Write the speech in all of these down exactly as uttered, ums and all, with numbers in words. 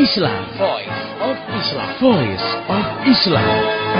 Islam. Voice of Islam. Voice of Islam.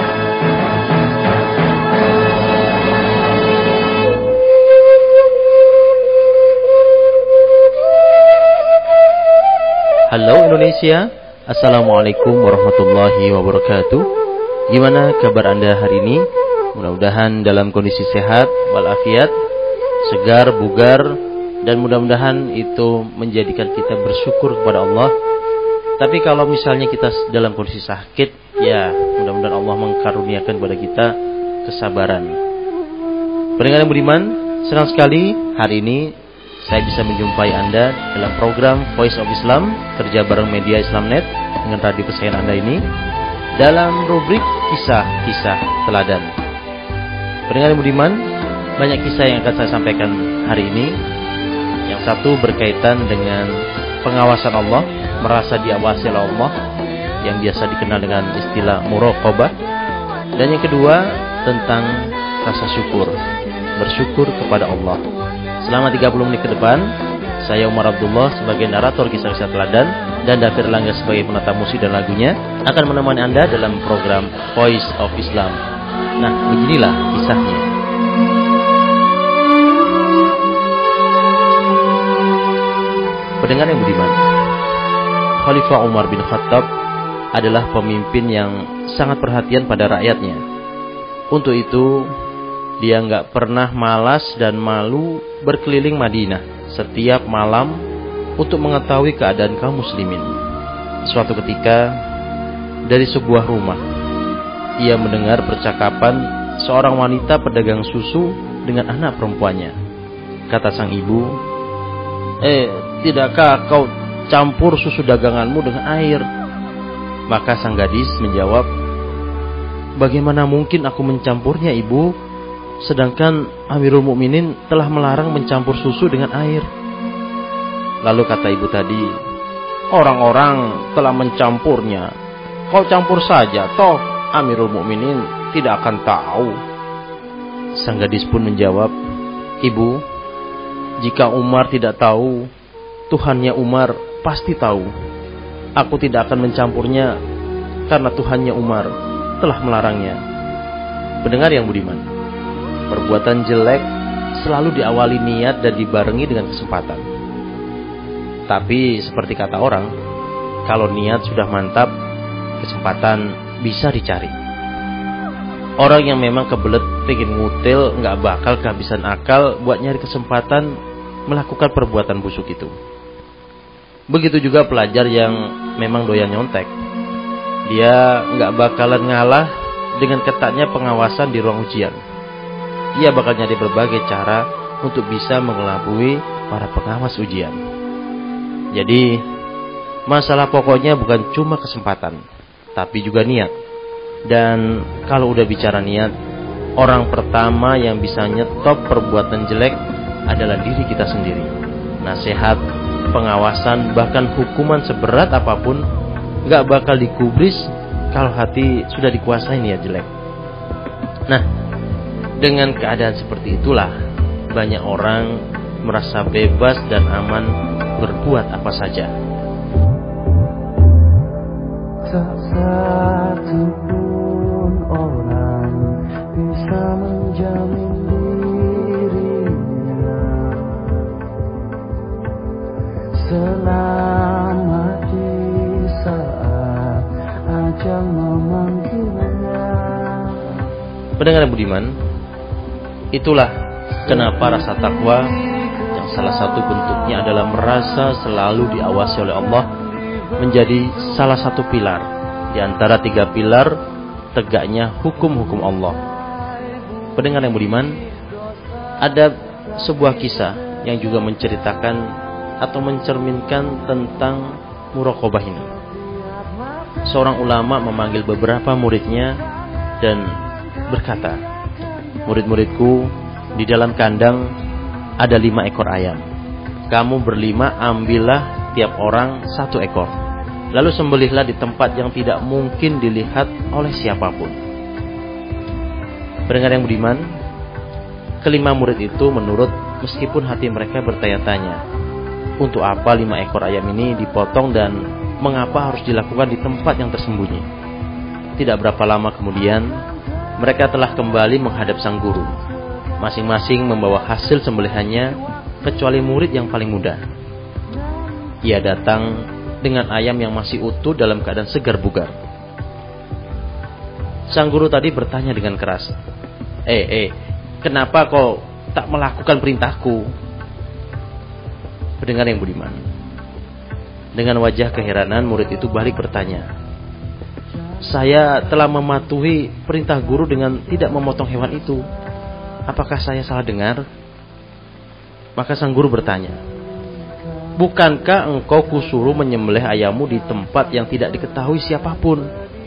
Halo Indonesia, Assalamualaikum warahmatullahi wabarakatuh. Gimana kabar Anda hari ini? Mudah-mudahan dalam kondisi sehat walafiat, segar, bugar, dan mudah-mudahan itu menjadikan kita bersyukur kepada Allah. Tapi kalau misalnya kita dalam kondisi sakit, ya mudah-mudahan Allah mengkaruniakan kepada kita kesabaran. Pendengar yang beriman, senang sekali hari ini saya bisa menjumpai Anda dalam program Voice of Islam, kerja bareng media Islamnet dengan radio kesayangan Anda ini, dalam rubrik kisah-kisah teladan. Pendengar yang beriman, banyak kisah yang akan saya sampaikan hari ini. Yang satu berkaitan dengan pengawasan Allah, merasa diawasi oleh Allah, yang biasa dikenal dengan istilah muraqabah. Dan yang kedua tentang rasa syukur, bersyukur kepada Allah. Selama tiga puluh menit ke depan, saya Umar Abdullah sebagai narator kisah-kisah teladan dan Dafir Langga sebagai penata musik dan lagunya akan menemani Anda dalam program Voice of Islam. Nah, beginilah kisahnya. Pendengar yang budiman, Khalifah Umar bin Khattab adalah pemimpin yang sangat perhatian pada rakyatnya. Untuk itu, dia nggak pernah malas dan malu berkeliling Madinah setiap malam untuk mengetahui keadaan kaum muslimin. Suatu ketika, dari sebuah rumah, ia mendengar percakapan seorang wanita pedagang susu dengan anak perempuannya. Kata sang ibu, "Eh, tidakkah kau campur susu daganganmu dengan air?" Maka sang gadis menjawab, "Bagaimana mungkin aku mencampurnya, ibu? Sedangkan Amirul Mukminin telah melarang mencampur susu dengan air." Lalu kata ibu tadi, "Orang-orang telah mencampurnya. Kau campur saja, toh Amirul Mukminin tidak akan tahu." Sang gadis pun menjawab, "Ibu, jika Umar tidak tahu, Tuhannya Umar pasti tahu. Aku tidak akan mencampurnya karena Tuhannya Umar telah melarangnya." Pendengar yang budiman, perbuatan jelek selalu diawali niat dan dibarengi dengan kesempatan. Tapi seperti kata orang, kalau niat sudah mantap, kesempatan bisa dicari. Orang yang memang kebelet pengen ngutil nggak bakal kehabisan akal buat nyari kesempatan melakukan perbuatan busuk itu. Begitu juga pelajar yang memang doyan nyontek. Dia nggak bakalan ngalah dengan ketatnya pengawasan di ruang ujian. Ia bakal nyari berbagai cara untuk bisa mengelabui para pengawas ujian. Jadi, masalah pokoknya bukan cuma kesempatan, tapi juga niat. Dan kalau udah bicara niat, orang pertama yang bisa nyetop perbuatan jelek adalah diri kita sendiri. Nasihat, pengawasan, bahkan hukuman seberat apapun gak bakal digubris kalau hati sudah dikuasai niat jelek. Nah, dengan keadaan seperti itulah banyak orang merasa bebas dan aman berbuat apa saja. Tak satu pun orang bisa menjamin dirinya selama di saat ajal memanggilnya. Pendengar yang budiman, itulah kenapa rasa takwa yang salah satu bentuknya adalah merasa selalu diawasi oleh Allah menjadi salah satu pilar di antara tiga pilar tegaknya hukum-hukum Allah. Pendengar yang budiman, ada sebuah kisah yang juga menceritakan atau mencerminkan tentang muraqabah ini. Seorang ulama memanggil beberapa muridnya dan berkata, "Murid-muridku, di dalam kandang ada lima ekor ayam. Kamu berlima ambillah tiap orang satu ekor. Lalu sembelihlah di tempat yang tidak mungkin dilihat oleh siapapun." Pendengar yang budiman, kelima murid itu menurut meskipun hati mereka bertanya-tanya, untuk apa lima ekor ayam ini dipotong dan mengapa harus dilakukan di tempat yang tersembunyi. Tidak berapa lama kemudian, mereka telah kembali menghadap sang guru. Masing-masing membawa hasil sembelihannya, kecuali murid yang paling muda. Ia datang dengan ayam yang masih utuh dalam keadaan segar bugar. Sang guru tadi bertanya dengan keras, Eh, eh, kenapa kau tak melakukan perintahku? Pendengar yang budiman, dengan wajah keheranan murid itu balik bertanya, Saya telah mematuhi perintah guru dengan tidak memotong hewan itu. Apakah saya salah dengar? Maka sang guru bertanya, Bukankah engkau kusuruh menyembelih ayammu di tempat yang tidak diketahui siapapun?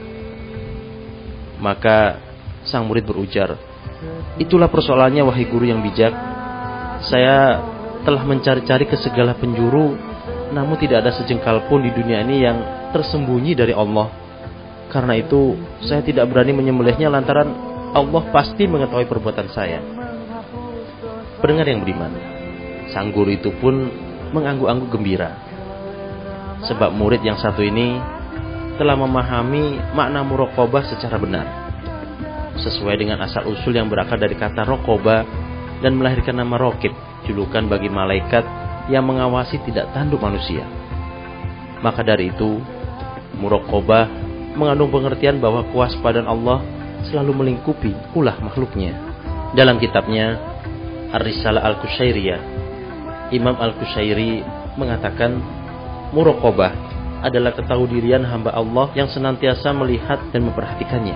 Maka sang murid berujar, Itulah persoalannya wahai guru yang bijak. Saya telah mencari-cari ke segala penjuru, namun tidak ada sejengkal pun di dunia ini yang tersembunyi dari Allah. Karena itu saya tidak berani menyembelihnya lantaran Allah pasti mengetahui perbuatan saya. Pendengar yang beriman, sang guru itu pun mengangguk-angguk gembira, sebab murid yang satu ini telah memahami makna muraqabah secara benar, sesuai dengan asal-usul yang berakar dari kata raqabah dan melahirkan nama raqib, julukan bagi malaikat yang mengawasi tidak tanduk manusia. Maka dari itu, muraqabah mengandung pengertian bahwa kewaspadaan Allah selalu melingkupi ulah makhluknya. Dalam kitabnya Ar-Risalah Al-Qushairiyah, Imam Al-Qushairi mengatakan muraqabah adalah ketahuidirian hamba Allah yang senantiasa melihat dan memperhatikannya.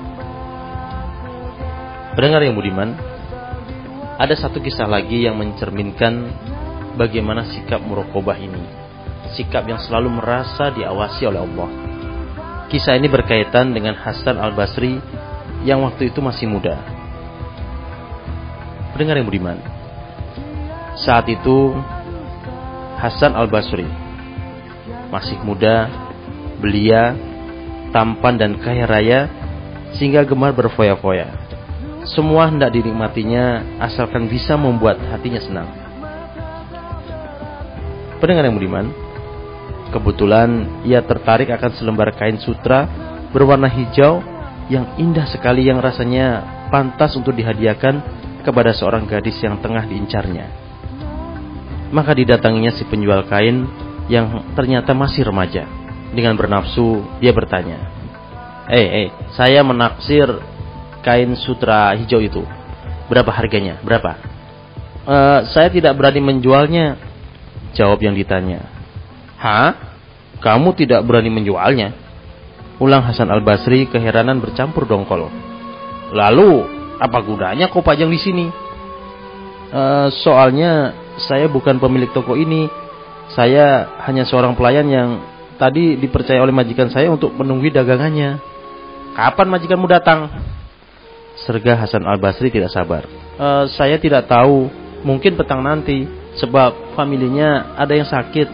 Pendengar yang budiman, ada satu kisah lagi yang mencerminkan bagaimana sikap muraqabah ini, sikap yang selalu merasa diawasi oleh Allah. Kisah ini berkaitan dengan Hasan Al-Basri yang waktu itu masih muda. Pendengar yang budiman, saat itu Hasan Al-Basri masih muda, belia, tampan dan kaya raya, sehingga gemar berfoya-foya. Semua hendak dinikmatinya asalkan bisa membuat hatinya senang. Pendengar yang budiman, kebetulan ia tertarik akan selembar kain sutra berwarna hijau yang indah sekali, yang rasanya pantas untuk dihadiahkan kepada seorang gadis yang tengah diincarnya. Maka didatanginya si penjual kain yang ternyata masih remaja. Dengan bernafsu dia bertanya, Eh, eh, saya menaksir kain sutra hijau itu. Berapa harganya? Berapa? E, saya tidak berani menjualnya, jawab yang ditanya. Hah? Kamu tidak berani menjualnya? Ulang Hasan Al-Basri, keheranan bercampur dongkol. Lalu, apa gunanya kau pajang di sini? E, soalnya saya bukan pemilik toko ini. Saya hanya seorang pelayan yang tadi dipercaya oleh majikan saya untuk menunggu dagangannya. Kapan majikanmu datang? Serga Hasan Al-Basri tidak sabar. E, saya tidak tahu, mungkin petang nanti, sebab familinya ada yang sakit.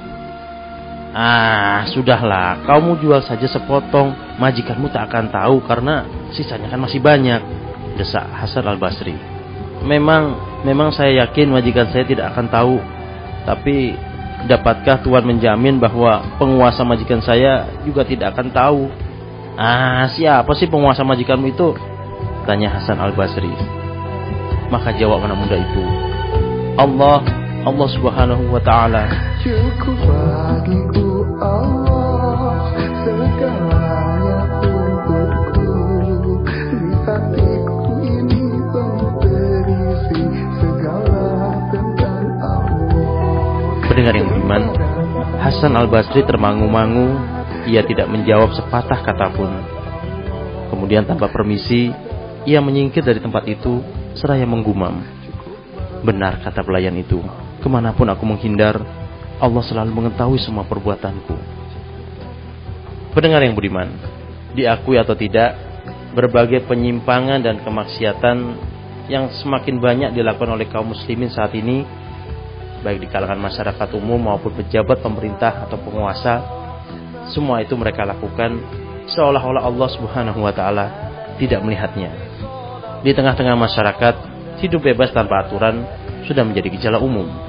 Ah, sudahlah, kamu jual saja sepotong, majikanmu tak akan tahu karena sisanya kan masih banyak, desak Hasan Al-Basri. Memang, memang saya yakin majikan saya tidak akan tahu, tapi dapatkah Tuhan menjamin bahwa penguasa majikan saya juga tidak akan tahu? Ah, siapa sih penguasa majikanmu itu? Tanya Hasan Al-Basri. Maka jawab anak muda itu, Allah, Allah Subhanahu wa ta'ala. Cukup bagiku Allah, segalanya untukku. Di hatiku ini penuh berisi segala tentang Allah. Pendengar yang beriman, Hasan Al-Basri termangu-mangu. Ia tidak menjawab sepatah kata pun. Kemudian tanpa permisi, ia menyingkir dari tempat itu seraya menggumam. Benar kata pelayan itu, kemanapun aku menghindar, Allah selalu mengetahui semua perbuatanku. Pendengar yang budiman, diakui atau tidak, berbagai penyimpangan dan kemaksiatan yang semakin banyak dilakukan oleh kaum muslimin saat ini, baik di kalangan masyarakat umum maupun pejabat pemerintah atau penguasa, semua itu mereka lakukan seolah-olah Allah Subhanahu wa ta'ala tidak melihatnya. Di tengah-tengah masyarakat, hidup bebas tanpa aturan sudah menjadi gejala umum.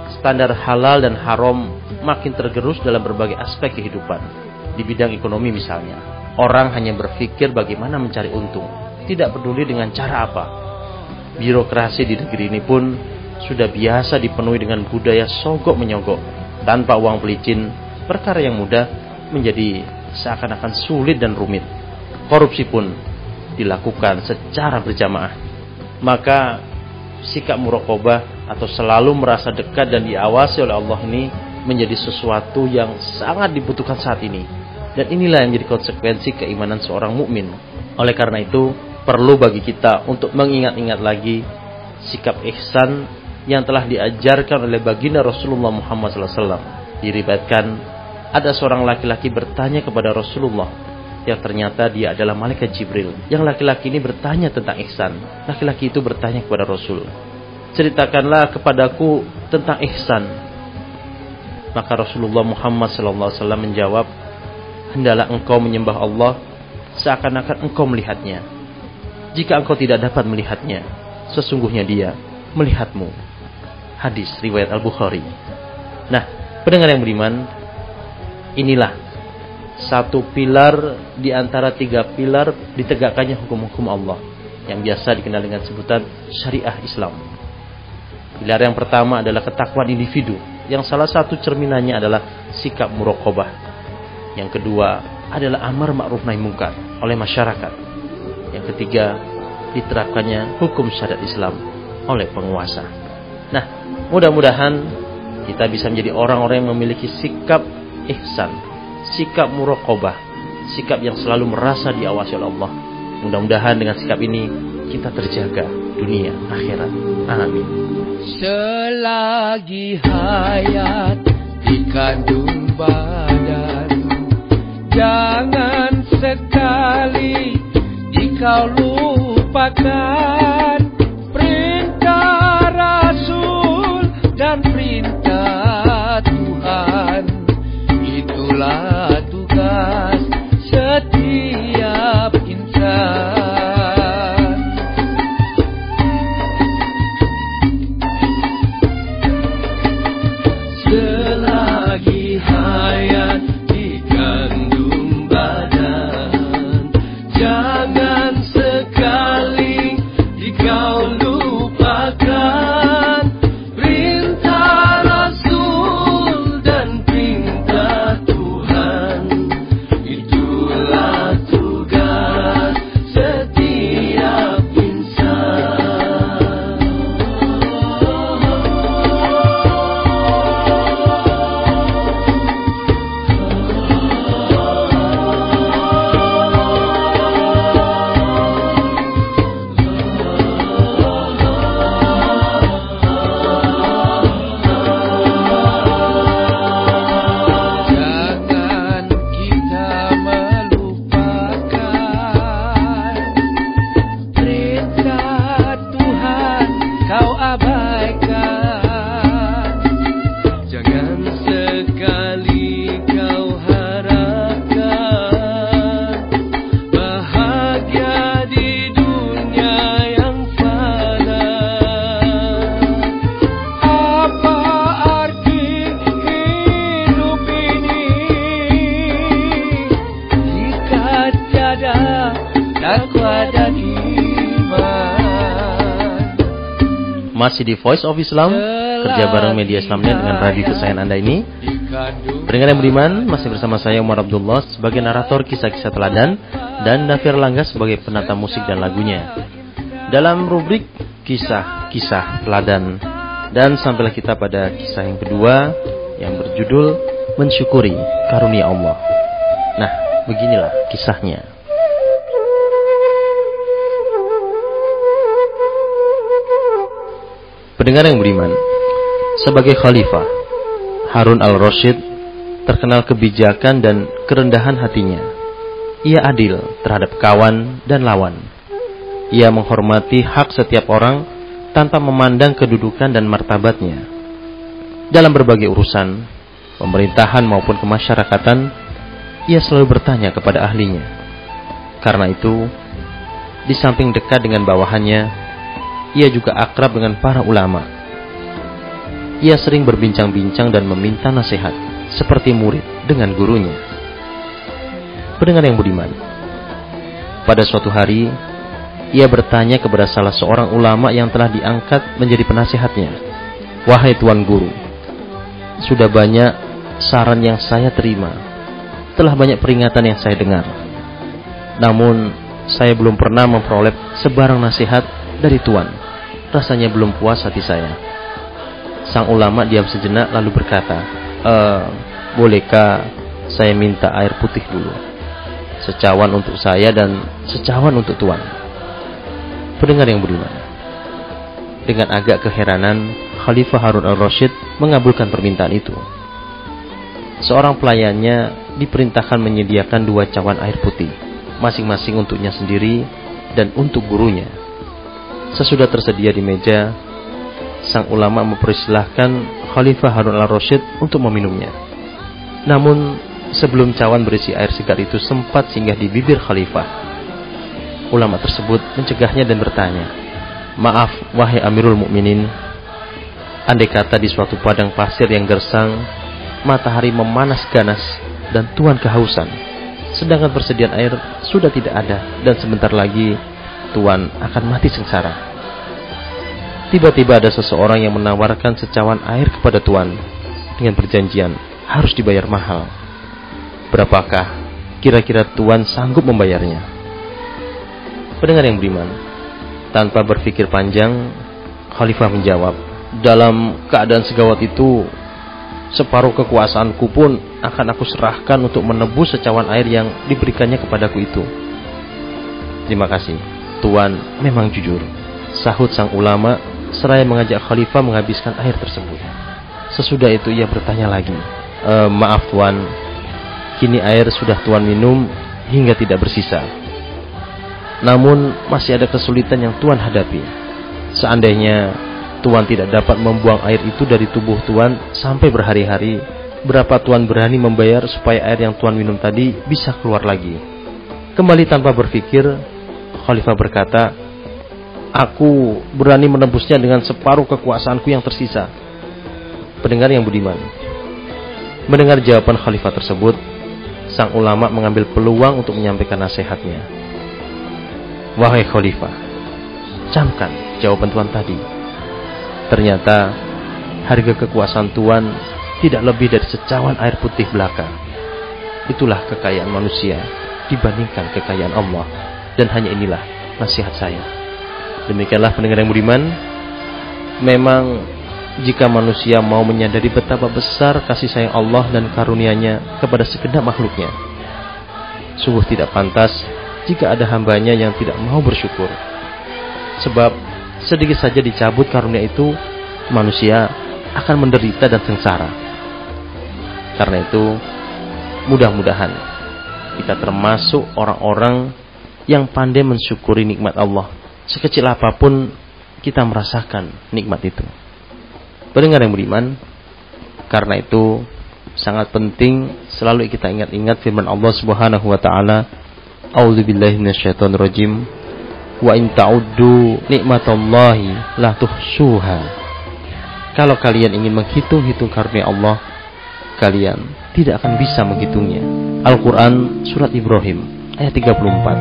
standar halal dan haram makin tergerus dalam berbagai aspek kehidupan. Di bidang ekonomi misalnya, orang hanya berpikir bagaimana mencari untung, tidak peduli dengan cara apa. Birokrasi di negeri ini pun sudah biasa dipenuhi dengan budaya sogok menyogok. Tanpa uang pelicin, perkara yang mudah menjadi seakan-akan sulit dan rumit. Korupsi pun dilakukan secara berjamaah. Maka sikap muraqabah atau selalu merasa dekat dan diawasi oleh Allah ini menjadi sesuatu yang sangat dibutuhkan saat ini. Dan inilah yang menjadi konsekuensi keimanan seorang mukmin. Oleh karena itu, perlu bagi kita untuk mengingat-ingat lagi sikap ihsan yang telah diajarkan oleh baginda Rasulullah Muhammad sallallahu alaihi wasallam. Diriwayatkan ada seorang laki-laki bertanya kepada Rasulullah, yang ternyata dia adalah malaikat Jibril. Yang laki-laki ini bertanya tentang ihsan. Laki-laki itu bertanya kepada Rasul, ceritakanlah kepadaku tentang ihsan. Maka Rasulullah Muhammad sallallahu alaihi wasallam menjawab, hendaklah engkau menyembah Allah seakan-akan engkau melihatnya. Jika engkau tidak dapat melihatnya, sesungguhnya dia melihatmu. Hadis riwayat Al-Bukhari. Nah, pendengar yang beriman, inilah satu pilar di antara tiga pilar ditegakkannya hukum-hukum Allah yang biasa dikenal dengan sebutan syariah Islam. Pilar yang pertama adalah ketakwaan individu, yang salah satu cerminannya adalah sikap muraqabah. Yang kedua adalah amar ma'ruf nahi munkar oleh masyarakat. Yang ketiga, diterapkannya hukum syariat Islam oleh penguasa. Nah, mudah-mudahan kita bisa menjadi orang-orang yang memiliki sikap ihsan, sikap muraqabah, sikap yang selalu merasa diawasi oleh Allah. Mudah-mudahan dengan sikap ini kita terjaga dunia akhirat. Amin. Selagi hayat dikandung badan, jangan sekali dikau lupakan perintah Rasul dan perintah Tuhan. Itulah tugas setiap insan. Selagi hayat dikandung badan, jangan sekali dikau lupakan perintah Rasul dan perintah Tuhan. Itulah tugas setiap insan. Jangan kita melupakan perintah Tuhan kau abaikan. Jangan sekali kau harapkan bahagia di dunia yang fana. Apa arti hidup ini jika tiada takwa dan iman? Masih di Voice of Islam, kerja bareng media Islamnya dengan radio kesayangan Anda ini. Pendengar yang beriman, masih bersama saya Umar Abdullah sebagai narator kisah-kisah teladan dan Nafir Langga sebagai penata musik dan lagunya dalam rubrik kisah-kisah teladan. Dan sampailah kita pada kisah yang kedua yang berjudul Mensyukuri Karunia Allah. Nah, beginilah kisahnya. Pendengar yang beriman, sebagai khalifah, Harun al-Rasyid terkenal kebijakan dan kerendahan hatinya. Ia adil terhadap kawan dan lawan. Ia menghormati hak setiap orang tanpa memandang kedudukan dan martabatnya. Dalam berbagai urusan, pemerintahan maupun kemasyarakatan, ia selalu bertanya kepada ahlinya. Karena itu, di samping dekat dengan bawahannya, ia juga akrab dengan para ulama. ia sering berbincang-bincang dan meminta nasihat seperti murid dengan gurunya. Pendengar yang budiman, pada suatu hari ia bertanya kepada salah seorang ulama yang telah diangkat menjadi penasihatnya, "Wahai Tuan Guru, sudah banyak saran yang saya terima, telah banyak peringatan yang saya dengar, namun saya belum pernah memperoleh sebarang nasihat dari Tuan. Rasanya belum puas hati saya." Sang ulama diam sejenak lalu berkata, e, "Bolehkah saya minta air putih dulu? Secawan untuk saya dan secawan untuk Tuan." Pendengar yang budiman, dengan agak keheranan, Khalifah Harun al-Rasyid mengabulkan permintaan itu. Seorang pelayannya diperintahkan menyediakan dua cawan air putih, masing-masing untuknya sendiri dan untuk gurunya. Sesudah tersedia di meja, sang ulama mempersilahkan Khalifah Harun al-Rasyid untuk meminumnya. Namun sebelum cawan berisi air segar itu sempat singgah di bibir Khalifah, ulama tersebut mencegahnya dan bertanya, "Maaf, wahai Amirul Mukminin, andai kata di suatu padang pasir yang gersang, matahari memanas ganas dan Tuan kehausan, sedangkan persediaan air sudah tidak ada dan sebentar lagi Tuan akan mati sengsara. Tiba-tiba ada seseorang yang menawarkan secawan air kepada Tuan dengan perjanjian harus dibayar mahal. Berapakah kira-kira Tuan sanggup membayarnya?" Pendengar yang beriman, tanpa berpikir panjang, Khalifah menjawab, "Dalam keadaan segawat itu, separuh kekuasaanku pun akan aku serahkan untuk menebus secawan air yang diberikannya kepadaku itu." "Terima kasih, Tuan memang jujur," sahut sang ulama seraya mengajak Khalifah menghabiskan air tersebut. Sesudah itu ia bertanya lagi, e, "Maaf Tuan, kini air sudah Tuan minum hingga tidak bersisa. Namun masih ada kesulitan yang Tuan hadapi. Seandainya Tuan tidak dapat membuang air itu dari tubuh Tuan sampai berhari-hari, berapa Tuan berani membayar supaya air yang Tuan minum tadi bisa keluar lagi?" Kembali tanpa berpikir, Khalifah berkata, "Aku berani menebusnya dengan separuh kekuasaanku yang tersisa." Pendengar yang budiman, mendengar jawaban Khalifah tersebut, sang ulama mengambil peluang untuk menyampaikan nasihatnya. "Wahai Khalifah, camkan jawaban Tuan tadi. Ternyata harga kekuasaan Tuan tidak lebih dari secawan air putih belaka. Itulah kekayaan manusia dibandingkan kekayaan Allah, dan hanya inilah nasihat saya." Demikianlah pendengar yang budiman, memang jika manusia mau menyadari betapa besar kasih sayang Allah dan karunia-Nya kepada segenap makhluknya, sungguh tidak pantas jika ada hambanya yang tidak mau bersyukur. Sebab sedikit saja dicabut karunia itu, manusia akan menderita dan sengsara. Karena itu, mudah-mudahan kita termasuk orang-orang yang pandai mensyukuri nikmat Allah, sekecil apapun kita merasakan nikmat itu. Pendengar yang beriman, karena itu sangat penting selalu kita ingat-ingat firman Allah Subhanahu wa taala, "A'udzubillahi minasyaitonirrajim. Wa in ta'uddu nikmatallahi la tuhsuha." Kalau kalian ingin menghitung-hitung karunia Allah, kalian tidak akan bisa menghitungnya. Al-Quran Surat Ibrahim ayat tiga puluh empat.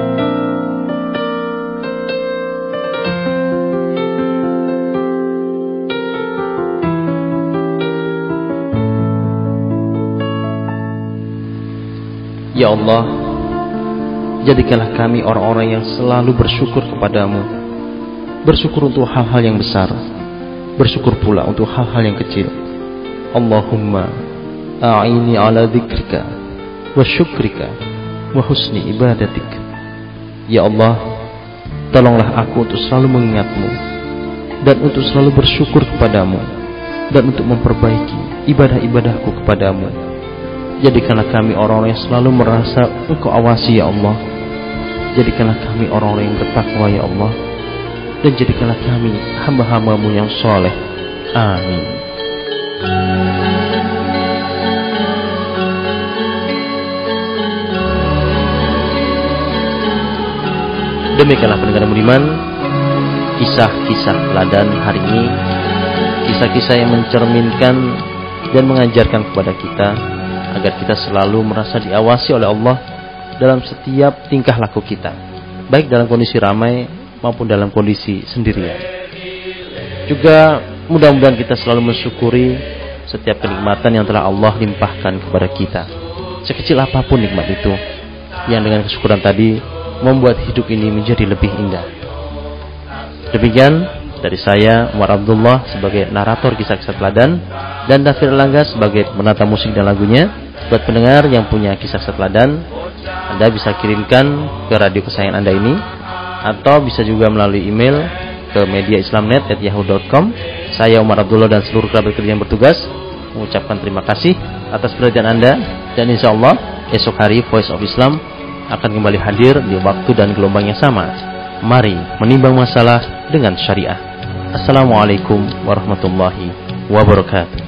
Ya Allah, jadikanlah kami orang-orang yang selalu bersyukur kepadamu, bersyukur untuk hal-hal yang besar, bersyukur pula untuk hal-hal yang kecil. Allahumma a'ini ala dzikrika wa syukrika wa husni ibadatik. Ya Allah, tolonglah aku untuk selalu mengingatmu dan untuk selalu bersyukur kepadamu dan untuk memperbaiki ibadah-ibadahku kepadamu. Jadikanlah kami orang-orang yang selalu merasa Engkau awasi ya Allah. Jadikanlah kami orang-orang yang bertakwa ya Allah. Dan jadikanlah kami hamba-hambamu yang soleh. Amin. Demikianlah pendengar budiman, kisah-kisah teladan hari ini kisah-kisah yang mencerminkan dan mengajarkan kepada kita agar kita selalu merasa diawasi oleh Allah dalam setiap tingkah laku kita, baik dalam kondisi ramai maupun dalam kondisi sendirian. Juga mudah-mudahan kita selalu mensyukuri setiap kenikmatan yang telah Allah limpahkan kepada kita, sekecil apapun nikmat itu, yang dengan kesyukuran tadi membuat hidup ini menjadi lebih indah. Demikian dari saya, Umar Abdullah, sebagai narator kisah-kisah teladan, dan David Erlangga sebagai penata musik dan lagunya. Buat pendengar yang punya kisah-kisah teladan, Anda bisa kirimkan ke radio kesayangan Anda ini, atau bisa juga melalui email ke media islamnet at yahoo dot com. Saya, Umar Abdullah, dan seluruh kerabat kerja yang bertugas mengucapkan terima kasih atas perhatian Anda, dan insya Allah esok hari Voice of Islam akan kembali hadir di waktu dan gelombang yang sama. Mari menimbang masalah dengan syariah. Assalamualaikum warahmatullahi wabarakatuh.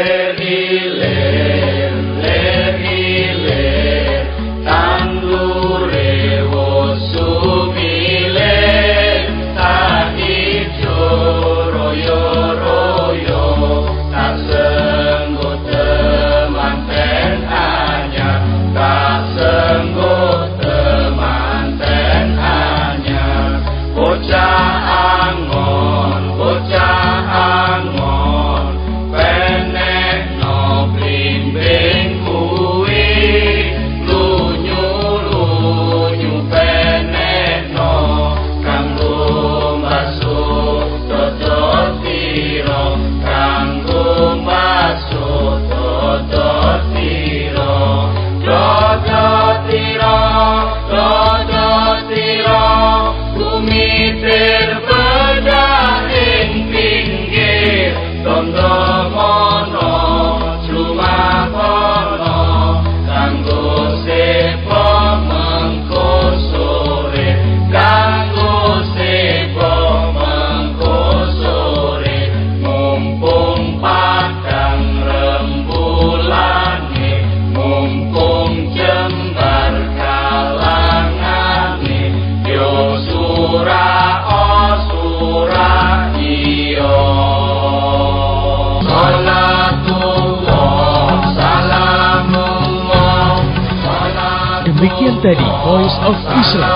Demikian tadi Voice of Islam.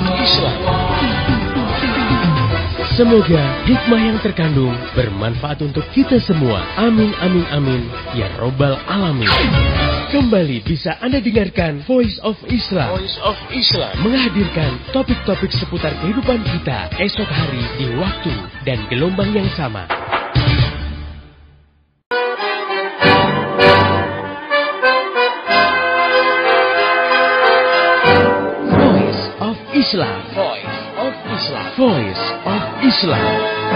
Semoga hikmah yang terkandung bermanfaat untuk kita semua. Amin, amin, amin. Ya Robbal Alamin. Kembali bisa Anda dengarkan Voice of Islam. Voice of Islam menghadirkan topik-topik seputar kehidupan kita esok hari di waktu dan gelombang yang sama. Islam. Voice of Islam. Voice of Islam.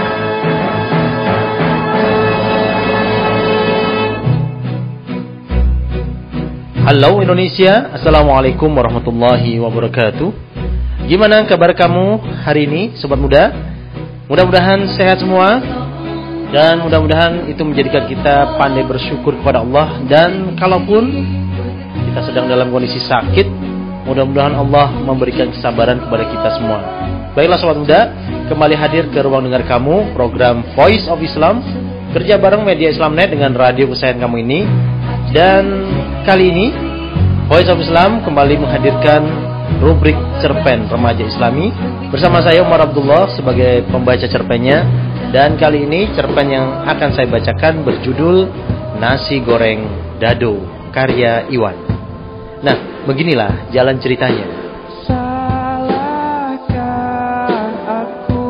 Halo Indonesia, Assalamualaikum warahmatullahi wabarakatuh. Gimana kabar kamu hari ini, sobat muda? Mudah-mudahan sehat semua, dan mudah-mudahan itu menjadikan kita pandai bersyukur kepada Allah. Dan kalaupun kita sedang dalam kondisi sakit, mudah-mudahan Allah memberikan kesabaran kepada kita semua. Baiklah sobat muda, kembali hadir ke ruang dengar kamu, program Voice of Islam, kerja bareng media Islamnet dengan radio kesayangan kamu ini. Dan kali ini Voice of Islam kembali menghadirkan rubrik cerpen remaja Islami bersama saya Umar Abdullah sebagai pembaca cerpennya. Dan kali ini cerpen yang akan saya bacakan berjudul Nasi Goreng Dado, karya Iwan. Nah, beginilah jalan ceritanya. Salahkah aku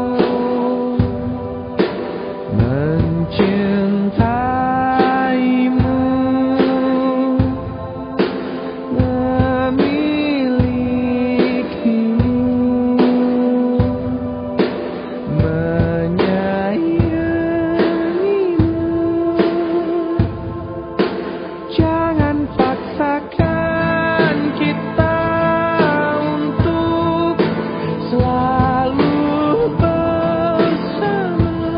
mencintaimu, memilikimu, menyayangimu? Jangan paksakan kita untuk selalu bersama.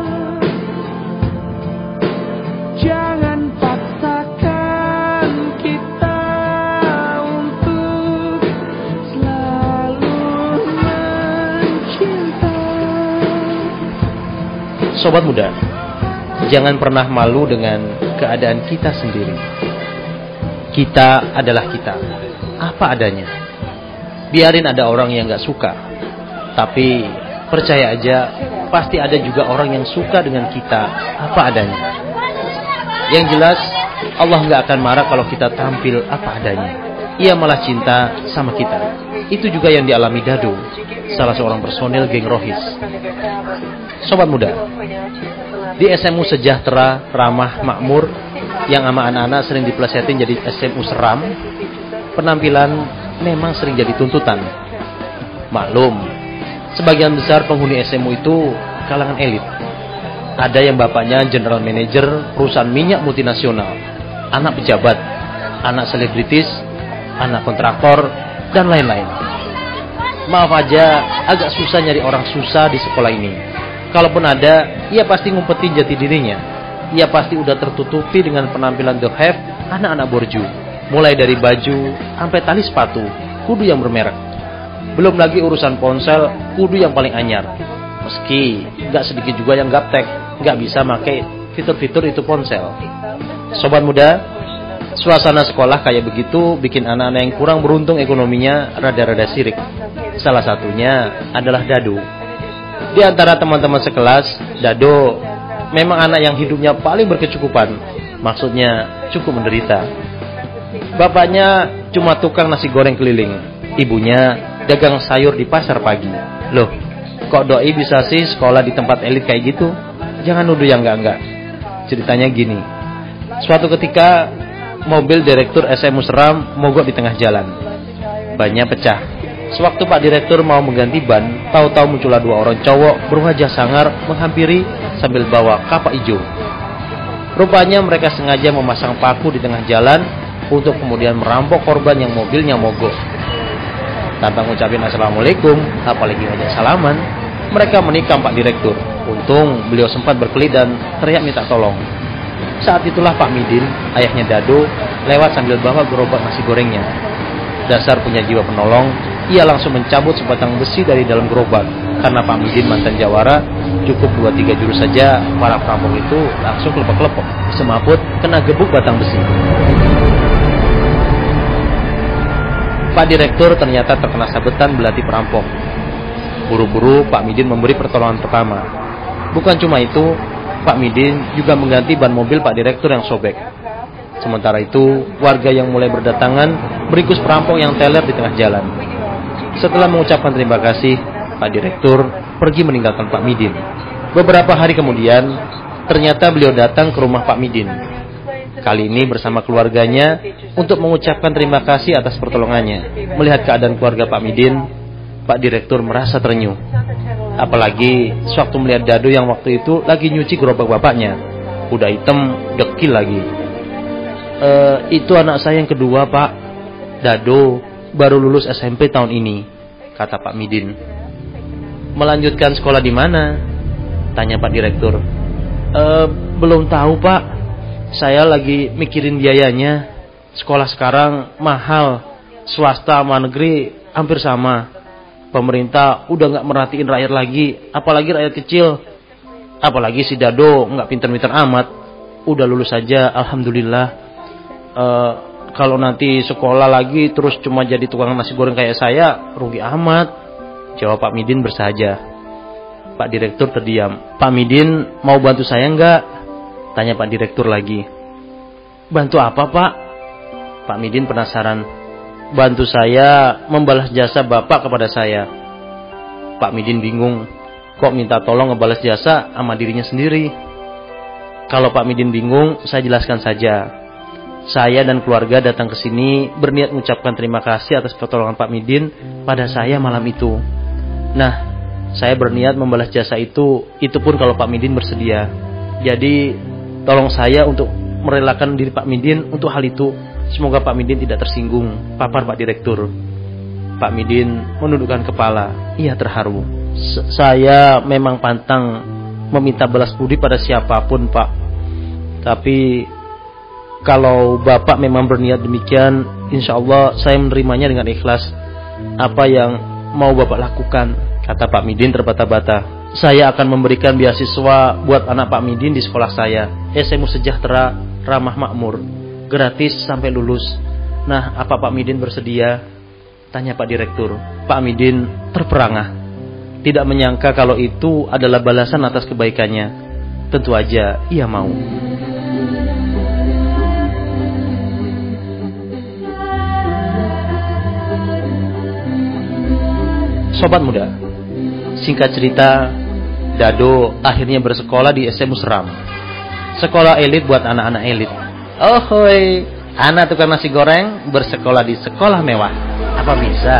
Jangan paksakan kita untuk selalu mencinta. Sobat muda, jangan pernah malu dengan keadaan kita sendiri. Kita adalah kita, apa adanya. Biarin ada orang yang gak suka, tapi percaya aja, pasti ada juga orang yang suka dengan kita, apa adanya. Yang jelas, Allah gak akan marah kalau kita tampil apa adanya. Ia malah cinta sama kita. Itu juga yang dialami Dado, salah seorang personil geng Rohis. Sobat muda, di S M U sejahtera, ramah, makmur, yang sama anak-anak sering dipelesetin jadi S M U seram, penampilan memang sering jadi tuntutan. Maklum, sebagian besar penghuni S M U itu kalangan elit. Ada yang bapaknya general manager perusahaan minyak multinasional, anak pejabat, anak selebritis, anak kontraktor, dan lain-lain. Maaf aja, agak susah nyari orang susah di sekolah ini. Kalaupun ada, ia pasti ngumpetin jati dirinya. Ia pasti udah tertutupi dengan penampilan the have, anak-anak borju. Mulai dari baju, sampai tali sepatu, kudu yang bermerek. Belum lagi urusan ponsel, kudu yang paling anyar. Meski, gak sedikit juga yang gaptek, gak bisa pakai fitur-fitur itu ponsel. Sobat muda, suasana sekolah kayak begitu bikin anak-anak yang kurang beruntung ekonominya rada-rada sirik. Salah satunya adalah Dado. Di antara teman-teman sekelas, Dado memang anak yang hidupnya paling berkecukupan. Maksudnya cukup menderita. Bapaknya cuma tukang nasi goreng keliling, ibunya dagang sayur di pasar pagi. Loh, kok doi bisa sih sekolah di tempat elit kayak gitu? Jangan nuduh yang enggak-enggak. Ceritanya gini, suatu ketika mobil direktur S M U seram mogok di tengah jalan. Bannya pecah. Sewaktu Pak Direktur mau mengganti ban, tahu-tahu muncullah dua orang cowok berwajah sangar menghampiri sambil bawa kapak hijau. Rupanya mereka sengaja memasang paku di tengah jalan untuk kemudian merampok korban yang mobilnya mogok. Tanpa ngucapin assalamualaikum, apalagi ngajak salaman, mereka menikam Pak Direktur. Untung beliau sempat berkelit dan teriak minta tolong. Saat itulah Pak Midin, ayahnya Dado, lewat sambil bawa gerobak nasi gorengnya. Dasar punya jiwa penolong, ia langsung mencabut sebatang besi dari dalam gerobak. Karena Pak Midin mantan jawara, cukup dua tiga jurus saja, para perampok itu langsung kelepek-kelepek. Semaput kena gebuk batang besi. Pak Direktur ternyata terkena sabetan belati perampok. Buru-buru Pak Midin memberi pertolongan pertama. Bukan cuma itu, Pak Midin juga mengganti ban mobil Pak Direktur yang sobek. Sementara itu, warga yang mulai berdatangan meringkus perampok yang teler di tengah jalan. Setelah mengucapkan terima kasih, Pak Direktur pergi meninggalkan Pak Midin. Beberapa hari kemudian, ternyata beliau datang ke rumah Pak Midin. Kali ini bersama keluarganya untuk mengucapkan terima kasih atas pertolongannya. Melihat keadaan keluarga Pak Midin, Pak Direktur merasa terenyuh. Apalagi sewaktu melihat Dado yang waktu itu lagi nyuci gerobak bapaknya. Udah hitam, dekil lagi. E, itu anak saya yang kedua, Pak. Dado baru lulus S M P tahun ini, kata Pak Midin. Melanjutkan sekolah di mana? Tanya Pak Direktur. E, belum tahu, Pak. Saya lagi mikirin biayanya. Sekolah sekarang mahal. Swasta sama negeri hampir sama. Pemerintah udah gak merhatiin rakyat lagi, apalagi rakyat kecil. Apalagi si Dado gak pinter-pinter amat. Udah lulus saja, alhamdulillah. E, kalau nanti sekolah lagi terus cuma jadi tukang nasi goreng kayak saya, rugi amat, jawab Pak Midin bersahaja. Pak Direktur terdiam. Pak Midin mau bantu saya nggak? Tanya Pak Direktur lagi. Bantu apa, Pak? Pak Midin penasaran. Bantu saya membalas jasa Bapak kepada saya. Pak Midin bingung. Kok minta tolong ngebalas jasa sama dirinya sendiri? Kalau Pak Midin bingung, saya jelaskan saja. Saya dan keluarga datang ke sini berniat mengucapkan terima kasih atas pertolongan Pak Midin pada saya malam itu. Nah, saya berniat membalas jasa itu, itu pun kalau Pak Midin bersedia. Jadi, tolong saya untuk merelakan diri Pak Midin untuk hal itu. Semoga Pak Midin tidak tersinggung, papar Pak Direktur. Pak Midin menundukkan kepala. Ia terharu. Saya memang pantang meminta balas budi pada siapapun, Pak. Tapi kalau Bapak memang berniat demikian, insya Allah saya menerimanya dengan ikhlas. Apa yang mau Bapak lakukan? Kata Pak Midin terbata-bata. saya akan memberikan beasiswa buat anak Pak Midin di sekolah saya. S M U Sejahtera, ramah makmur, gratis sampai lulus. Nah, apa Pak Midin bersedia? Tanya Pak Direktur. Pak Midin terperangah. Tidak menyangka kalau itu adalah balasan atas kebaikannya. Tentu aja ia mau. Sobat muda, singkat cerita, Dado akhirnya bersekolah di S M U Seram. Sekolah elit buat anak-anak elit. Oh hoi, anak tukang nasi goreng bersekolah di sekolah mewah. Apa bisa?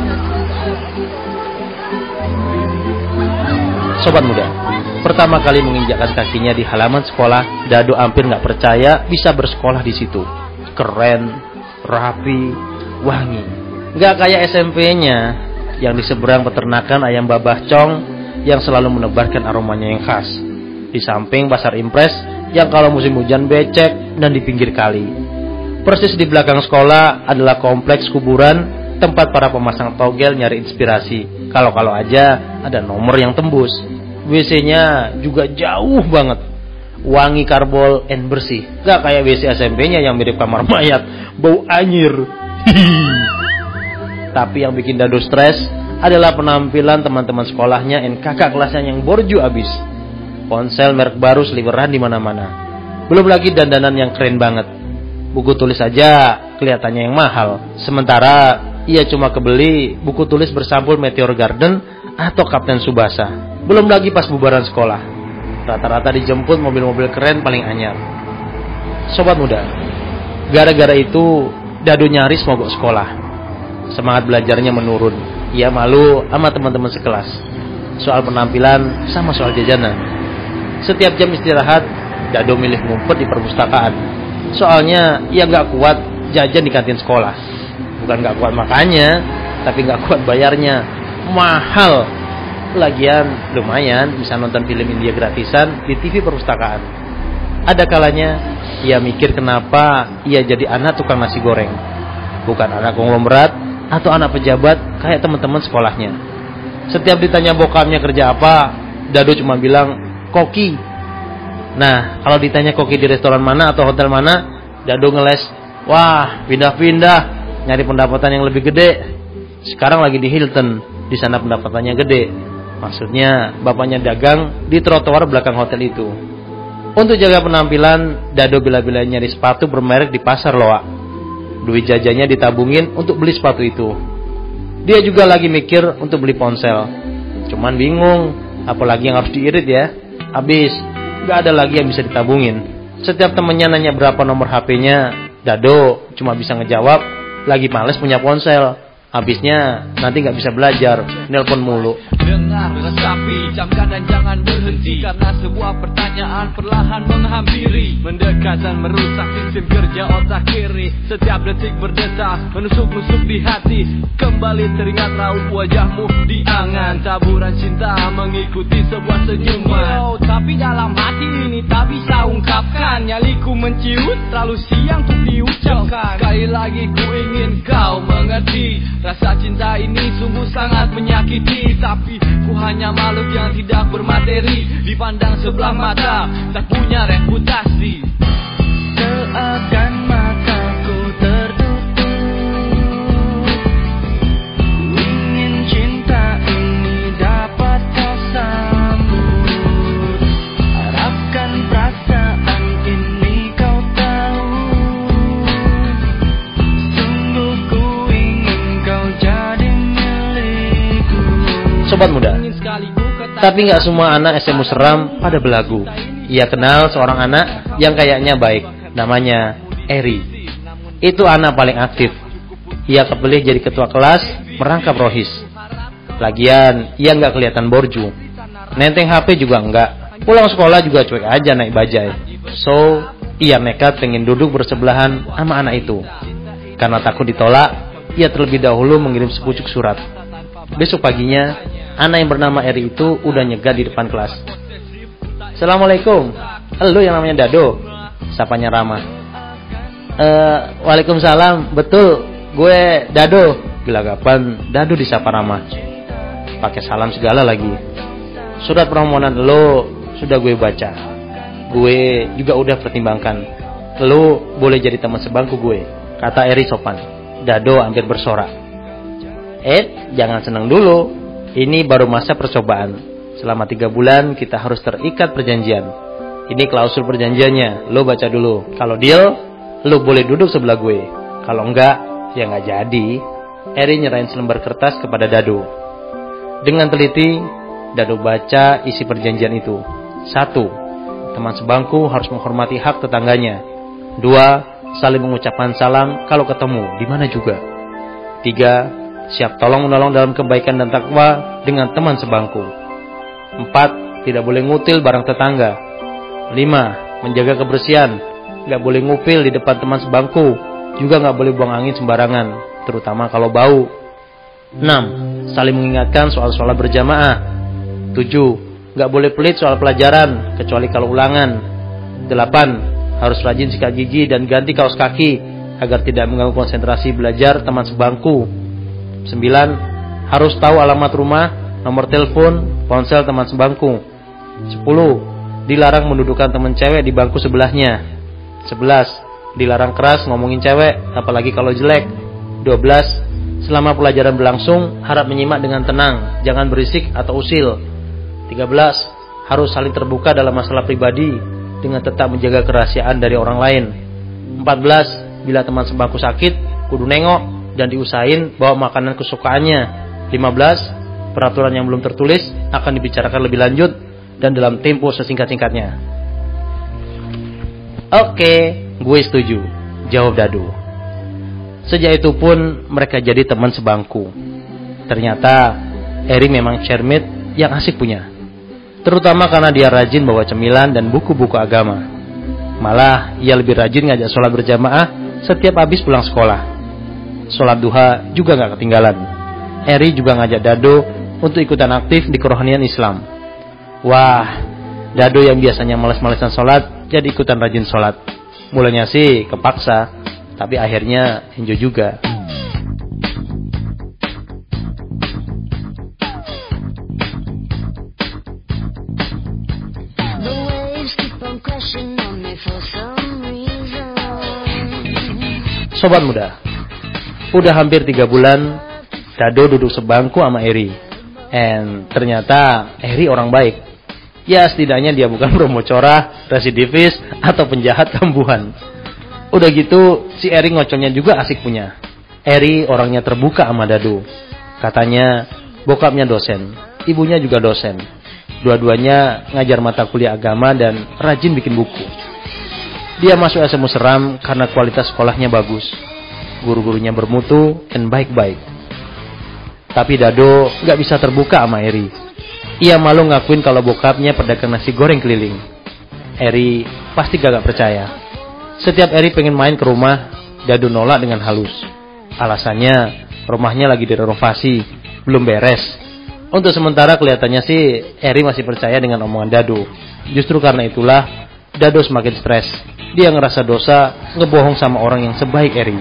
Sobat muda, pertama kali menginjakkan kakinya di halaman sekolah, Dado hampir nggak percaya bisa bersekolah di situ. Keren, rapi, wangi. Nggak kayak S M P-nya yang di seberang peternakan ayam babah cong yang selalu menebarkan aromanya yang khas. Di samping pasar impres yang kalau musim hujan becek dan di pinggir kali. Persis di belakang sekolah adalah kompleks kuburan tempat para pemasang togel nyari inspirasi. Kalau-kalau aja ada nomor yang tembus. W C-nya juga jauh banget. Wangi karbol and bersih. Gak kayak W C S M P-nya yang mirip kamar mayat, bau anyir. Tapi yang bikin Dado stres adalah penampilan teman-teman sekolahnya dan kakak kelasnya yang borju abis. Ponsel merek baru seliweran di mana-mana. Belum lagi dandanan yang keren banget. Buku tulis aja kelihatannya yang mahal. Sementara ia cuma kebeli buku tulis bersampul Meteor Garden atau Kapten Tsubasa. Belum lagi pas bubaran sekolah. Rata-rata dijemput mobil-mobil keren paling anyar. Sobat muda, gara-gara itu Dado nyaris mogok sekolah. Semangat belajarnya menurun. Ia malu sama teman-teman sekelas. Soal penampilan sama soal jajanan. Setiap jam istirahat, Dado milih ngumpet di perpustakaan. Soalnya ia gak kuat jajan di kantin sekolah. Bukan gak kuat makannya, tapi gak kuat bayarnya. Mahal. Lagian lumayan bisa nonton film India gratisan di T V perpustakaan. Ada kalanya ia mikir kenapa ia jadi anak tukang nasi goreng, bukan anak konglomerat atau anak pejabat kayak teman-teman sekolahnya. Setiap ditanya bokapnya kerja apa, Dado cuma bilang koki. Nah, kalau ditanya koki di restoran mana atau hotel mana, Dado ngeles, wah pindah-pindah nyari pendapatan yang lebih gede. Sekarang lagi di Hilton, di sana pendapatannya gede. Maksudnya bapaknya dagang di trotoar belakang hotel itu. Untuk jaga penampilan, Dado bila-bila nyari sepatu bermerek di pasar Loak. Duit jajannya ditabungin untuk beli sepatu itu. Dia juga lagi mikir untuk beli ponsel. Cuman bingung, apalagi yang harus diirit ya. Habis, gak ada lagi yang bisa ditabungin. Setiap temennya nanya berapa nomor H P-nya, Dado cuma bisa ngejawab, lagi males punya ponsel. Habisnya nanti gak bisa belajar, nelpon mulu. Dengar, resapi, camkan dan jangan berhenti. Karena sebuah pertanyaan perlahan menghampiri, mendekat dan merusak sistem kerja otak kiri. Setiap detik berdetak, menusuk-nusuk di hati. Kembali teringat raut wajahmu di angan. Taburan cinta mengikuti sebuah senyuman. Yo, tapi dalam hati ini tak bisa ungkapkan. Nyaliku menciut, terlalu siang untuk diucapkan. Sekali lagi ku ingin kau mengerti. Rasa cinta ini sungguh sangat menyakiti. Tapi ku hanya makhluk yang tidak bermateri. Dipandang sebelah mata, tak punya reputasi. Seakan mataku tertutup. Ku ingin cinta ini dapat kau sambut. Harapkan perasaan ini kau tahu. Sungguh ku ingin kau jadi milikku. Sobat muda, tapi gak semua anak S M U Seram pada belagu. Ia kenal seorang anak yang kayaknya baik. Namanya Eri. Itu anak paling aktif. Ia kepilih jadi ketua kelas, merangkap rohis. Lagian, ia gak kelihatan borju. Nenteng H P juga enggak. Pulang sekolah juga cuek aja naik bajai. So, ia nekat pengen duduk bersebelahan sama anak itu. Karena takut ditolak, ia terlebih dahulu mengirim sepucuk surat. Besok paginya, anak yang bernama Eri itu udah nyegat di depan kelas. Assalamualaikum. Halo yang namanya Dado, sapanya Rama. Eh, Waalaikumsalam. Betul, gue Dado. Gelagapan Dado disapa Rama. Pakai salam segala lagi. surat permohonan lo sudah gue baca. Gue juga udah pertimbangkan. Lo boleh jadi teman sebangku gue, kata Eri sopan. Dado hampir bersorak. Eh, jangan senang dulu. Ini baru masa percobaan. Selama tiga bulan kita harus terikat perjanjian. Ini klausul perjanjiannya. Lo baca dulu. Kalau deal, lo boleh duduk sebelah gue. Kalau enggak, ya nggak jadi. Eri nyerahin selembar kertas kepada Dado. Dengan teliti, Dado baca isi perjanjian itu. Satu, teman sebangku harus menghormati hak tetangganya. Dua, saling mengucapkan salam kalau ketemu di mana juga. Tiga, siap tolong menolong dalam kebaikan dan takwa dengan teman sebangku. Empat, tidak boleh ngutil barang tetangga. Lima, menjaga kebersihan. Gak boleh ngupil di depan teman sebangku. Juga gak boleh buang angin sembarangan, terutama kalau bau. Enam, saling mengingatkan soal sholat berjamaah. Tujuh, gak boleh pelit soal pelajaran, kecuali kalau ulangan. Delapan, harus rajin sikat gigi dan ganti kaos kaki agar tidak mengganggu konsentrasi belajar teman sebangku. Sembilan, harus tahu alamat rumah, nomor telepon, ponsel teman sebangku. Sepuluh, dilarang mendudukkan teman cewek di bangku sebelahnya. Sebelas, dilarang keras ngomongin cewek, apalagi kalau jelek. Dua belas, selama pelajaran berlangsung, harap menyimak dengan tenang, jangan berisik atau usil. Tiga belas, harus saling terbuka dalam masalah pribadi dengan tetap menjaga kerahasiaan dari orang lain. Empat belas, bila teman sebangku sakit, kudu nengok dan diusahain bawa makanan kesukaannya. Lima belas, peraturan yang belum tertulis akan dibicarakan lebih lanjut dan dalam tempo sesingkat-singkatnya. Oke, gue setuju, jawab Dado. Sejak itu pun mereka jadi teman sebangku. Ternyata Eri memang cermit yang asik punya. Terutama karena dia rajin bawa cemilan dan buku-buku agama. Malah ia lebih rajin ngajak sholat berjamaah setiap habis pulang sekolah. Sholat duha juga gak ketinggalan. Eri juga ngajak Dado untuk ikutan aktif di kerohanian Islam. Wah, Dado yang biasanya males-malesan sholat jadi ikutan rajin sholat. Mulanya sih kepaksa, tapi akhirnya enjoy juga. Sobat muda, udah hampir tiga bulan Dado duduk sebangku sama Eri. And ternyata Eri orang baik. Ya setidaknya dia bukan bromocora, residivis, atau penjahat kambuhan. Udah gitu si Eri ngocolnya juga asik punya. Eri orangnya terbuka sama Dado. Katanya bokapnya dosen, ibunya juga dosen. Dua-duanya ngajar mata kuliah agama dan rajin bikin buku. Dia masuk S M U Seram karena kualitas sekolahnya bagus. Guru-gurunya bermutu dan baik-baik. Tapi Dado gak bisa terbuka sama Eri. Ia malu ngakuin kalau bokapnya pedagang nasi goreng keliling. Eri pasti gak percaya. Setiap Eri pengen main ke rumah, Dado nolak dengan halus. Alasannya rumahnya lagi direnovasi, belum beres. Untuk sementara kelihatannya sih Eri masih percaya dengan omongan Dado. Justru karena itulah Dado semakin stres. Dia ngerasa dosa ngebohong sama orang yang sebaik Eri.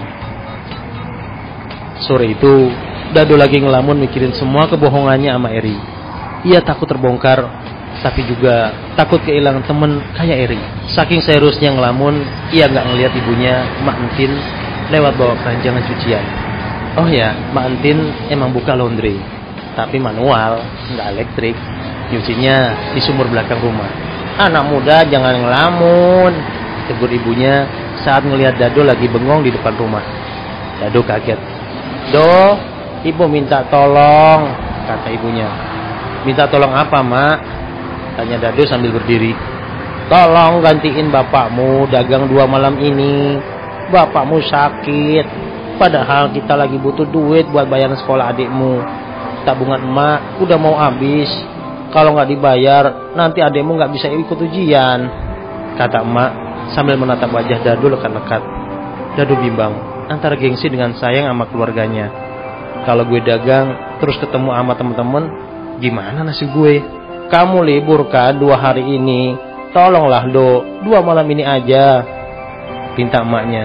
Sore itu Dado lagi ngelamun mikirin semua kebohongannya sama Eri. Ia takut terbongkar, tapi juga takut kehilangan temen kayak Eri. Saking seriusnya ngelamun, ia gak ngelihat ibunya, Mak Entin, lewat bawa keranjang cucian. Oh ya, Mak Entin emang buka laundry, tapi manual, gak elektrik. Nyucinya di sumur belakang rumah. Anak muda jangan ngelamun, tegur ibunya saat ngelihat Dado lagi bengong di depan rumah. Dado kaget. Do, ibu minta tolong, kata ibunya. Minta tolong apa, Mak? Tanya Dado sambil berdiri. Tolong gantiin bapakmu dagang dua malam ini. Bapakmu sakit. Padahal kita lagi butuh duit buat bayaran sekolah adikmu. Tabungan emak udah mau habis. Kalau nggak dibayar, nanti adikmu nggak bisa ikut ujian, kata emak sambil menatap wajah Dado lekat-lekat. Dado bimbang antara gengsi dengan sayang sama keluarganya. Kalau gue dagang terus ketemu sama temen-temen, gimana nasib gue? Kamu libur kan dua hari ini? Tolonglah Do, dua malam ini aja, pinta emaknya.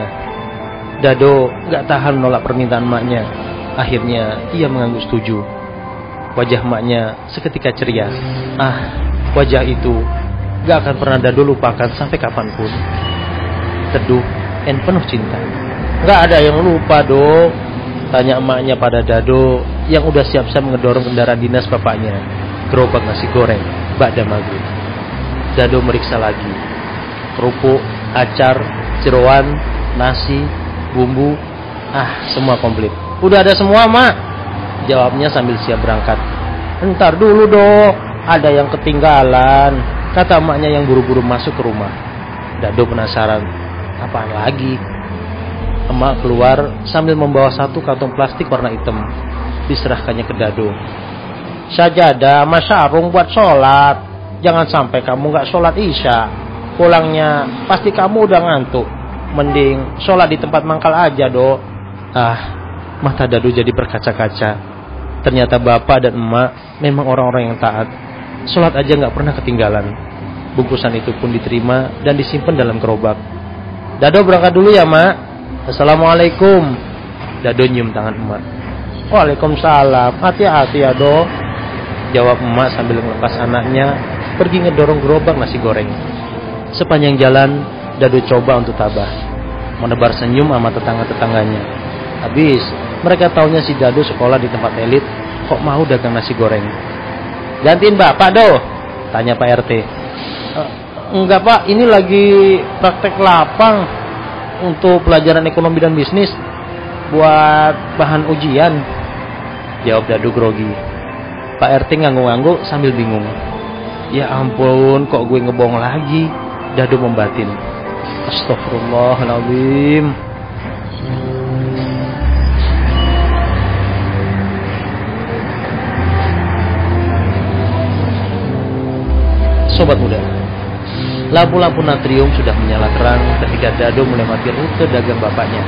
Dado gak tahan menolak permintaan emaknya. Akhirnya ia mengangguk setuju. Wajah emaknya seketika ceria. Ah, wajah itu gak akan pernah Dado lupakan sampai kapanpun. Teduh dan penuh cinta. Gak ada yang lupa, Do, tanya emaknya pada Dado yang udah siap-siap ngedorong kendaraan dinas bapaknya, gerobak nasi goreng ba'da maghrib. Dado meriksa lagi. Kerupuk, acar, jeroan, nasi, bumbu, ah, semua komplit. Udah ada semua, Mak, jawabnya sambil siap berangkat. Entar dulu, Do, ada yang ketinggalan, kata emaknya yang buru-buru masuk ke rumah. Dado penasaran, apaan lagi? Emak keluar sambil membawa satu kantong plastik warna hitam. Diserahkannya ke Dado. Sajadah sama sarung buat sholat. Jangan sampai kamu gak sholat isya. Pulangnya pasti kamu udah ngantuk. Mending sholat di tempat mangkal aja, Do. Ah, mata Dado jadi berkaca-kaca. Ternyata bapak dan emak memang orang-orang yang taat. Sholat aja gak pernah ketinggalan. Bungkusan itu pun diterima dan disimpan dalam gerobak. Dado berangkat dulu ya, Mak. Assalamualaikum. Dado nyium tangan emak. Waalaikumsalam. Hati-hati ya, Do, jawab emak sambil melepas anaknya pergi ngedorong gerobak nasi goreng. Sepanjang jalan Dado coba untuk tabah, menebar senyum sama tetangga-tetangganya. Habis mereka taunya si Dado sekolah di tempat elit, kok mau dagang nasi goreng. Gantiin bapak, Do, tanya Pak R T. E, enggak, Pak, ini lagi praktek lapang untuk pelajaran ekonomi dan bisnis buat bahan ujian, jawab Dado grogi. Pak R T ngangguk-ngangguk sambil bingung. Ya ampun, kok gue ngebohong lagi? Dado membatin. Astagfirullahaladzim. Sobat muda, lampu-lampu natrium sudah menyala terang ketika Dado melewati rute dagang bapaknya.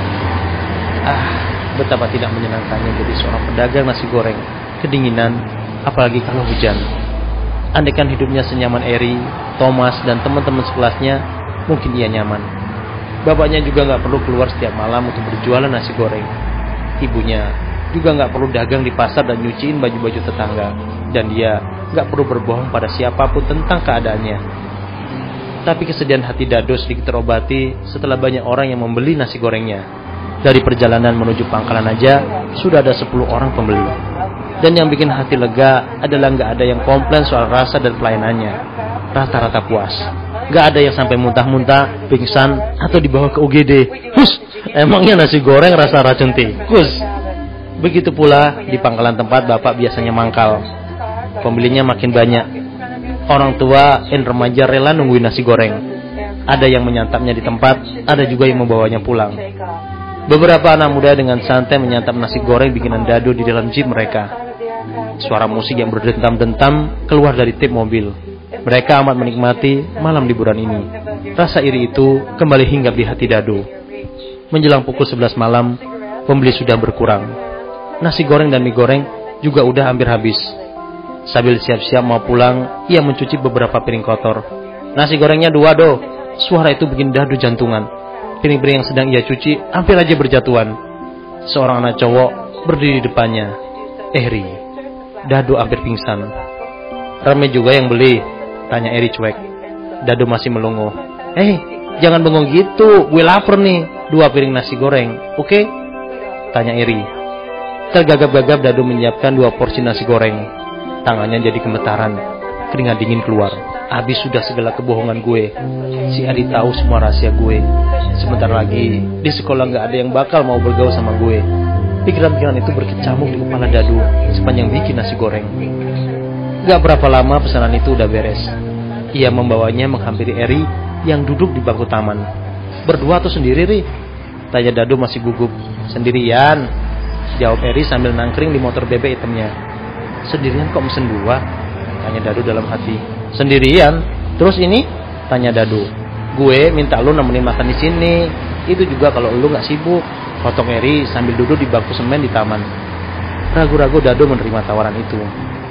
Ah, betapa tidak menyenangkannya jadi seorang pedagang nasi goreng kedinginan, apalagi kalau hujan. Andaikan hidupnya senyaman Eri, Thomas, dan teman-teman sekelasnya, mungkin ia nyaman. Bapaknya juga gak perlu keluar setiap malam untuk berjualan nasi goreng. Ibunya juga gak perlu dagang di pasar dan nyuciin baju-baju tetangga. Dan dia gak perlu berbohong pada siapapun tentang keadaannya. Tapi kesedihan hati Dado sedikit terobati setelah banyak orang yang membeli nasi gorengnya. Dari perjalanan menuju pangkalan aja sudah ada sepuluh orang pembeli. Dan yang bikin hati lega adalah gak ada yang komplain soal rasa dan pelayanannya. Rata-rata puas. Gak ada yang sampai muntah-muntah, pingsan, atau dibawa ke U G D. Hus, emangnya nasi goreng rasa racun tikus? Begitu pula di pangkalan tempat bapak biasanya mangkal. Pembelinya makin banyak. Orang tua dan remaja rela nungguin nasi goreng. Ada yang menyantapnya di tempat, ada juga yang membawanya pulang. Beberapa anak muda dengan santai menyantap nasi goreng bikinan Dado di dalam jeep mereka. Suara musik yang berdentam-dentam keluar dari tip mobil. Mereka amat menikmati malam liburan ini. Rasa iri itu kembali hinggap di hati Dado. Menjelang pukul sebelas malam, pembeli sudah berkurang. Nasi goreng dan mie goreng juga udah hampir habis. Sambil siap-siap mau pulang, ia mencuci beberapa piring kotor. Nasi gorengnya dua, Do. Suara itu bikin Dado jantungan. Piring-piring yang sedang ia cuci hampir aja berjatuhan. Seorang anak cowok berdiri di depannya. Eri. Dado hampir pingsan. Ramai juga yang beli, tanya Eri cuek. Dado masih melongo. Eh, jangan bengong gitu, gue lapar nih. Dua piring nasi goreng, oke? Okay? Tanya Eri. Tergagap-gagap Dado menyiapkan dua porsi nasi goreng. Tangannya jadi gemetaran, keringat dingin keluar. Habis sudah segala kebohongan gue. Si Eri tahu semua rahasia gue. Sebentar lagi di sekolah gak ada yang bakal mau bergaul sama gue. Pikiran-pikiran itu berkecamuk di kepala Dado sepanjang bikin nasi goreng. Gak berapa lama pesanan itu udah beres. Ia membawanya menghampiri Eri yang duduk di bangku taman. Berdua atau sendiri, Ri? Tanya Dado masih gugup. Sendirian, jawab Eri sambil nangkring di motor bebek hitamnya. Sendirian kok mesen dua? Tanya Dado dalam hati. Sendirian? Terus ini? Tanya Dado. Gue minta lu nemenin makan di sini. Itu juga kalau lu nggak sibuk. Potong Eri sambil duduk di bangku semen di taman. Ragu-ragu Dado menerima tawaran itu.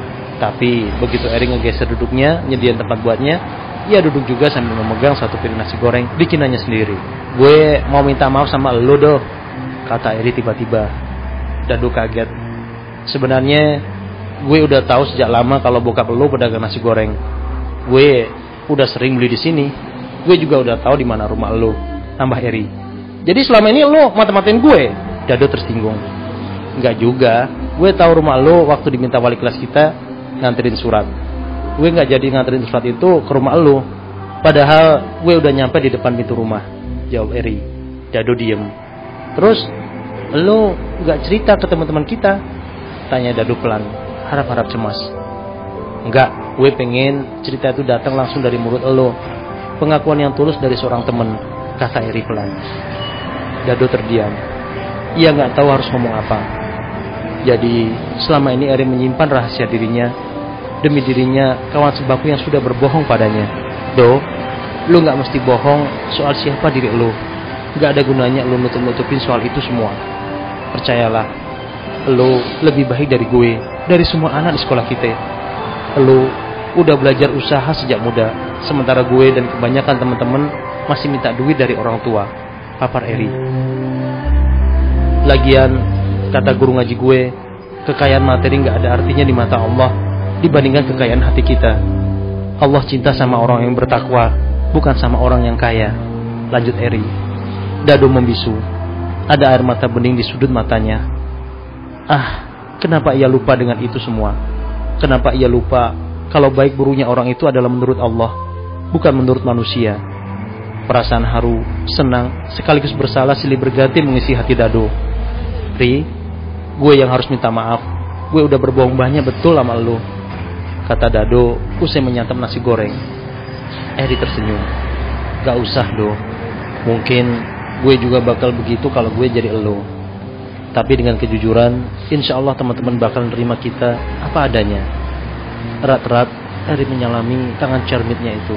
Tapi begitu Eri ngegeser duduknya, nyediain tempat buatnya, ia duduk juga sambil memegang satu piring nasi goreng bikinannya sendiri. Gue mau minta maaf sama lu, Do, kata Eri tiba-tiba. Dado kaget. Sebenarnya gue udah tahu sejak lama kalau bokap lo pedagang nasi goreng. Gue udah sering beli di sini. Gue juga udah tahu di mana rumah lo, tambah Eri. Jadi selama ini lo mata-matain gue. Dado tersinggung. Enggak juga. Gue tahu rumah lo waktu diminta wali kelas kita nganterin surat. Gue nggak jadi nganterin surat itu ke rumah lo. Padahal gue udah nyampe di depan pintu rumah. Jawab Eri. Dado diem. Terus lo nggak cerita ke teman-teman kita? Tanya Dado pelan, harap-harap cemas. Enggak, gue pengen cerita itu datang langsung dari mulut lo. Pengakuan yang tulus dari seorang teman, kata Eri pelan. Dado terdiam. Ia nggak tahu harus ngomong apa. Jadi selama ini Eri menyimpan rahasia dirinya demi dirinya kawan sebaku yang sudah berbohong padanya. Do, lu nggak mesti bohong soal siapa diri lu. Nggak ada gunanya lu nutup-nutupin soal itu semua. Percayalah, lu lebih baik dari gue, dari semua anak di sekolah kita. Lu udah belajar usaha sejak muda, sementara gue dan kebanyakan teman-teman masih minta duit dari orang tua, papar Eri. Lagian, kata guru ngaji gue, kekayaan materi nggak ada artinya di mata Allah dibandingkan kekayaan hati kita. Allah cinta sama orang yang bertakwa, bukan sama orang yang kaya. Lanjut Eri. Dado membisu. Ada air mata bening di sudut matanya. Ah, kenapa ia lupa dengan itu semua? Kenapa ia lupa kalau baik buruknya orang itu adalah menurut Allah, bukan menurut manusia? Perasaan haru, senang, sekaligus bersalah silih berganti mengisi hati Dado. Ri, gue yang harus minta maaf. Gue udah berbohong banyak betul sama lo, kata Dado usai menyantap nasi goreng. Eri tersenyum. Gak usah Do. Mungkin gue juga bakal begitu kalau gue jadi lo. Tapi dengan kejujuran, insya Allah teman-teman bakal nerima kita apa adanya. Erat-erat Eri menyalami tangan cermitnya itu.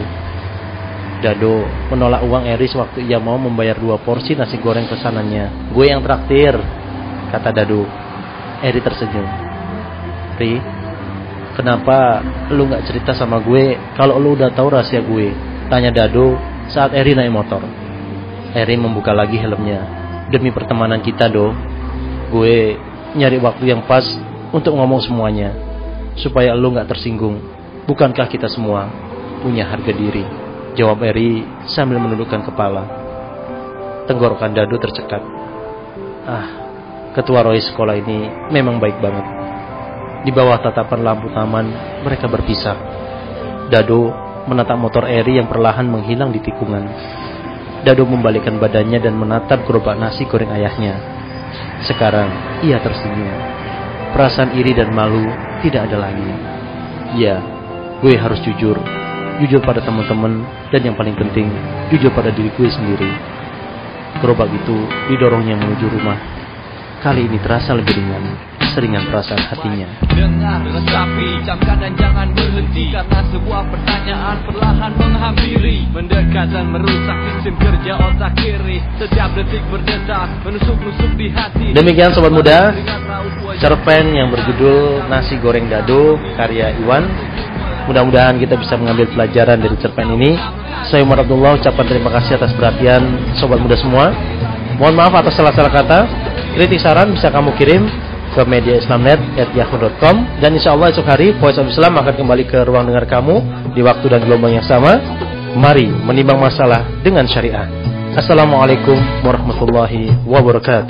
Dado menolak uang Eri sewaktu ia mau membayar dua porsi nasi goreng pesanannya. Gue yang traktir, kata Dado. Eri tersenyum. Ri, kenapa lu gak cerita sama gue kalau lu udah tahu rahasia gue? Tanya Dado saat Eri naik motor. Eri membuka lagi helmnya. Demi pertemanan kita Do, gue nyari waktu yang pas untuk ngomong semuanya, supaya lu gak tersinggung. Bukankah kita semua punya harga diri? Jawab Eri sambil menundukkan kepala. Tenggorokan Dado tercekat. Ah, ketua Roy sekolah ini memang baik banget. Di bawah tatapan lampu taman, mereka berpisah. Dado menatap motor Eri yang perlahan menghilang di tikungan. Dado membalikkan badannya dan menatap gerobak nasi goreng ayahnya. Sekarang ia tersenyum. Perasaan iri dan malu tidak ada lagi. Ya, gue harus jujur. Jujur pada teman-teman, dan yang paling penting, jujur pada diri gue sendiri. Gerobak itu didorongnya menuju rumah. Kali ini terasa lebih ringan, seringan perasaan hatinya. Dengar, resapi, camkan dan jangan berhenti, karena sebuah pertanyaan perlahan menghampiri, mendekat dan merusak sistem kerja otak kiri. Setiap detik berdetak, menusuk-nusuk di hati. Demikian sobat muda, cerpen yang berjudul Nasi Goreng Dado karya Iwan. Mudah-mudahan kita bisa mengambil pelajaran dari cerpen ini. Saya Umar Abdullah ucapkan terima kasih atas perhatian sobat muda semua. Mohon maaf atas salah-salah kata. Kritik saran bisa kamu kirim ke media islamnet at yahoo dot com. Dan insya Allah esok hari Voice of Islam akan kembali ke ruang dengar kamu di waktu dan gelombang yang sama. Mari menimbang masalah dengan syariah. Assalamualaikum warahmatullahi wabarakatuh.